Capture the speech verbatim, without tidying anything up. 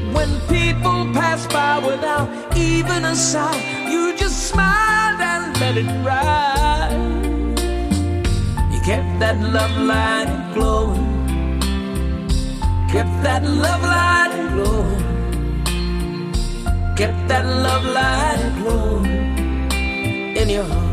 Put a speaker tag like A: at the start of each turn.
A: When people pass by without even a sign, you just smiled and let it ride. You kept that love light glowing, kept that love light glowing, kept that love light glowing in your heart.